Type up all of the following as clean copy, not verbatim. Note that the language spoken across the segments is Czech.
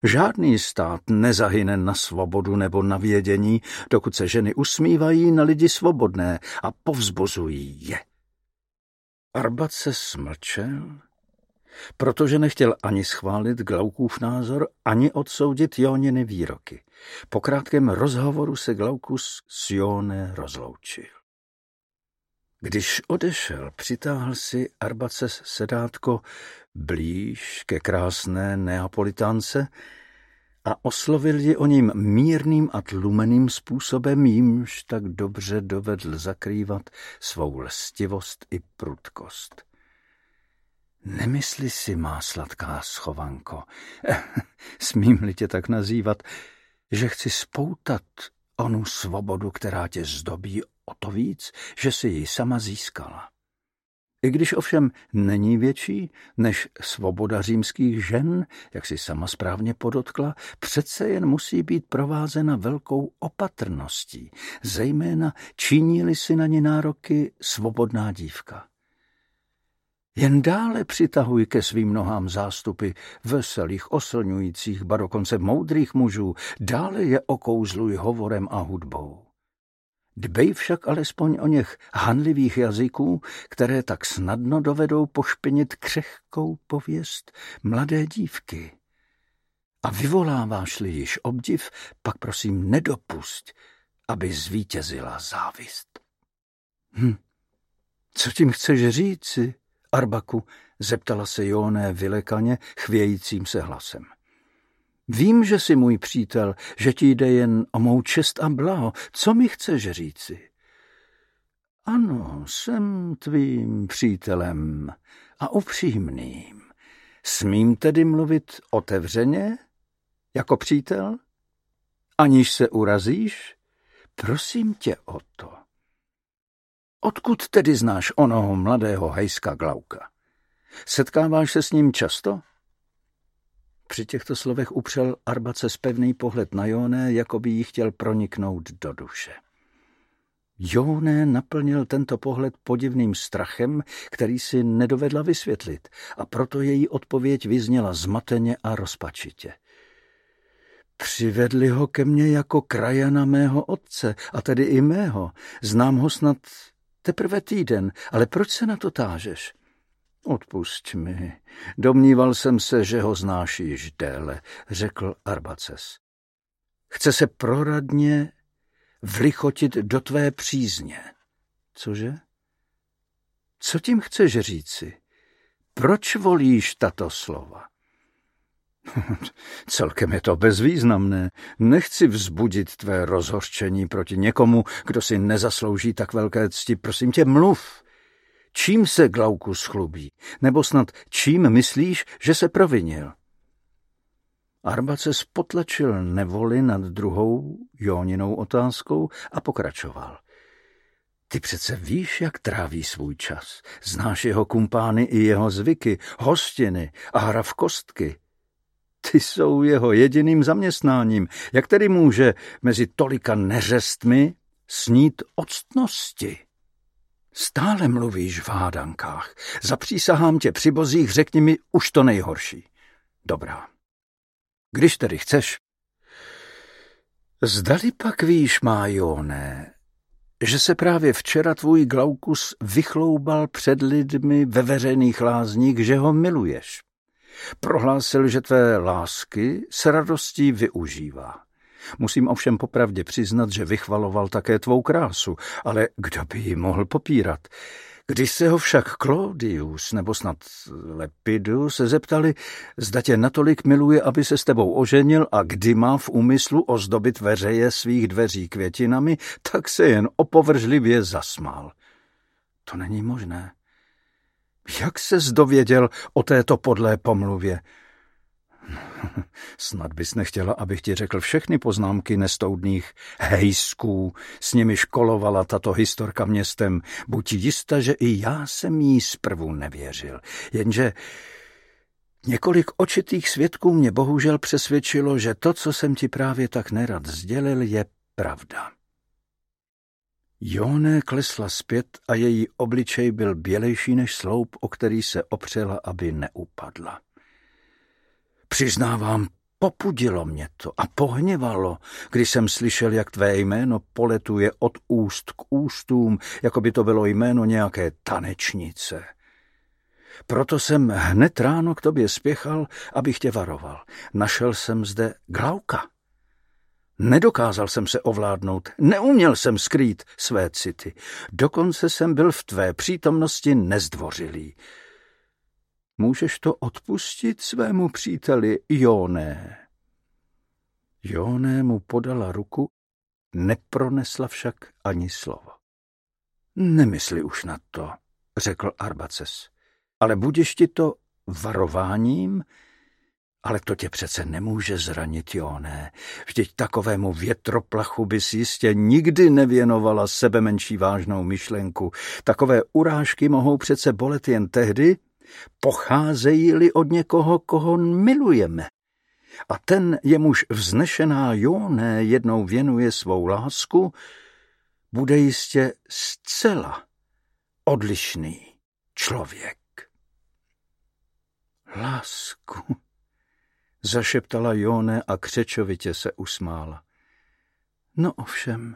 Žádný stát nezahyne na svobodu nebo na vědění, dokud se ženy usmívají na lidi svobodné a povzbuzují je. Arbaces smlčel, protože nechtěl ani schválit Glaukův názor, ani odsoudit Jóniny výroky. Po krátkém rozhovoru se Glaukus s Jóne rozloučil. Když odešel, přitáhl si Arbaces sedátko blíž ke krásné Neapolitánce a oslovil ji o ním mírným a tlumeným způsobem, jímž tak dobře dovedl zakrývat svou lstivost i prudkost. Nemysli si, má sladká schovanko, smím-li tě tak nazývat, že chci spoutat onu svobodu, která tě zdobí o to víc, že si ji sama získala. I když ovšem není větší než svoboda římských žen, jak si sama správně podotkla, přece jen musí být provázena velkou opatrností, zejména činí-li si na ně nároky svobodná dívka. Jen dále přitahuj ke svým nohám zástupy veselých, oslňujících, ba dokonce moudrých mužů, dále je okouzluj hovorem a hudbou. Dbej však alespoň o něch hanlivých jazyků, které tak snadno dovedou pošpinit křehkou pověst mladé dívky. A vyvoláváš-li již obdiv, pak prosím nedopusť, aby zvítězila závist. Co tím chceš říci, Arbaku? Zeptala se Jóné vylekaně, chvějícím se hlasem. Vím, že jsi můj přítel, že ti jde jen o mou čest a blaho. Co mi chceš říci? Ano, jsem tvým přítelem a upřímným. Smím tedy mluvit otevřeně, jako přítel? Aniž se urazíš? Prosím tě o to. Odkud tedy znáš onoho mladého hejska Glauka? Setkáváš se s ním často? Při těchto slovech upřel Arbaces pevný pohled na Jóné, jako by jí chtěl proniknout do duše. Jóné naplnil tento pohled podivným strachem, který si nedovedla vysvětlit, a proto její odpověď vyzněla zmateně a rozpačitě. Přivedli ho ke mně jako krajana mého otce, a tedy i mého. Znám ho snad teprve týden, ale proč se na to tážeš? Odpusť mi, domníval jsem se, že ho znáš již déle, řekl Arbaces. Chce se proradně vlichotit do tvé přízně. Cože? Co tím chceš říci? Proč volíš tato slova? Celkem je to bezvýznamné. Nechci vzbudit tvé rozhořčení proti někomu, kdo si nezaslouží tak velké cti. Prosím tě, mluv. Čím se Glaukus chlubí? Nebo snad čím myslíš, že se provinil? Arbaces potlačil nevoli nad druhou Jóninou otázkou a pokračoval. Ty přece víš, jak tráví svůj čas. Znáš jeho kumpány i jeho zvyky, hostiny a hra v kostky. Ty jsou jeho jediným zaměstnáním. Jak tedy může mezi tolika neřestmi snít octnosti? Stále mluvíš v hádankách. Zapřísahám tě při bozích, řekni mi už to nejhorší. Dobrá. Když tedy chceš. Zdali pak víš, má Jóné, že se právě včera tvůj Glaukus vychloubal před lidmi ve veřejných lázních, že ho miluješ. Prohlásil, že tvé lásky s radostí využívá. Musím ovšem popravdě přiznat, že vychvaloval také tvou krásu, ale kdo by ji mohl popírat? Když se ho však Claudius nebo snad Lepidus se zeptali, zda tě natolik miluje, aby se s tebou oženil a kdy má v úmyslu ozdobit veřeje svých dveří květinami, tak se jen opovržlivě zasmál. To není možné. Jak ses dověděl o této podlé pomluvě? Snad bys nechtěla, abych ti řekl všechny poznámky nestoudných hejsků, s nimiž kolovala tato historka městem. Buď jista, že i já jsem jí zprvu nevěřil. Jenže několik očitých svědků mě bohužel přesvědčilo, že to, co jsem ti právě tak nerad sdělil, je pravda. Jóné klesla zpět a její obličej byl bělejší než sloup, o který se opřela, aby neupadla. Přiznávám, Popudilo mě to a pohněvalo, když jsem slyšel, jak tvé jméno poletuje od úst k ústům, jako by to bylo jméno nějaké tanečnice. Proto jsem hned ráno k tobě spěchal, abych tě varoval. Našel jsem zde Glauka. Nedokázal jsem se ovládnout, neuměl jsem skrýt své city. Dokonce jsem byl v tvé přítomnosti nezdvořilý. Můžeš to odpustit svému příteli Jóné? Jóné mu podala ruku, nepronesla však ani slovo. Nemysli už na to, řekl Arbaces, ale budeš ti to varováním? Ale to tě přece nemůže zranit, Jóné. Vždyť takovému větroplachu bys jistě nikdy nevěnovala sebemenší vážnou myšlenku. Takové urážky mohou přece bolet jen tehdy, pocházejí-li od někoho, koho milujeme. A ten, jemuž vznešená Jóné jednou věnuje svou lásku, bude jistě zcela odlišný člověk. Lásku, zašeptala Jóné a křečovitě se usmála. No ovšem,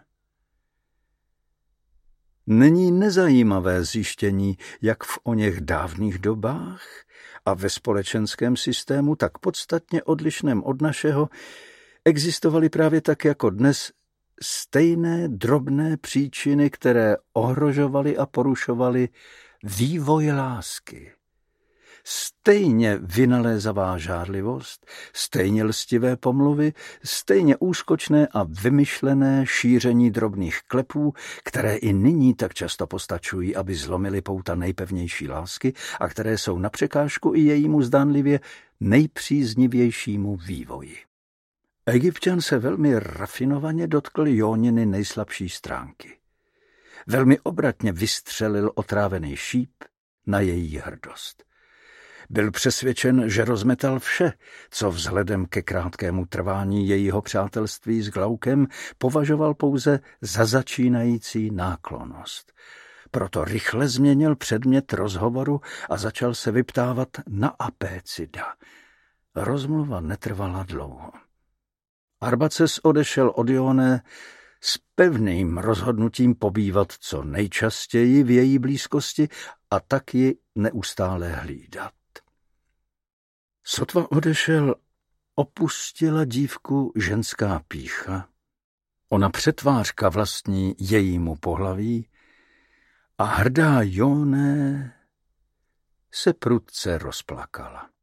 není nezajímavé zjištění, jak v oněch dávných dobách a ve společenském systému tak podstatně odlišném od našeho existovaly právě tak jako dnes stejné drobné příčiny, které ohrožovaly a porušovaly vývoj lásky. Stejně vynalézavá žárlivost, stejně lstivé pomluvy, stejně úskočné a vymyšlené šíření drobných klepů, které i nyní tak často postačují, aby zlomily pouta nejpevnější lásky a které jsou na překážku i jejímu zdánlivě nejpříznivějšímu vývoji. Egypťan se velmi rafinovaně dotkl Jóniny nejslabší stránky. Velmi obratně vystřelil otrávený šíp na její hrdost. Byl přesvědčen, že rozmetal vše, co vzhledem ke krátkému trvání jejího přátelství s Glaukem považoval pouze za začínající náklonnost. Proto rychle změnil předmět rozhovoru a začal se vyptávat na Apécida. Rozmluva netrvala dlouho. Arbaces odešel od Jóné s pevným rozhodnutím pobývat co nejčastěji v její blízkosti a tak ji neustále hlídat. Sotva odešel, opustila dívku ženská pýcha, ona přetvářka vlastní jejímu pohlaví a hrdá Jóné se prudce rozplakala.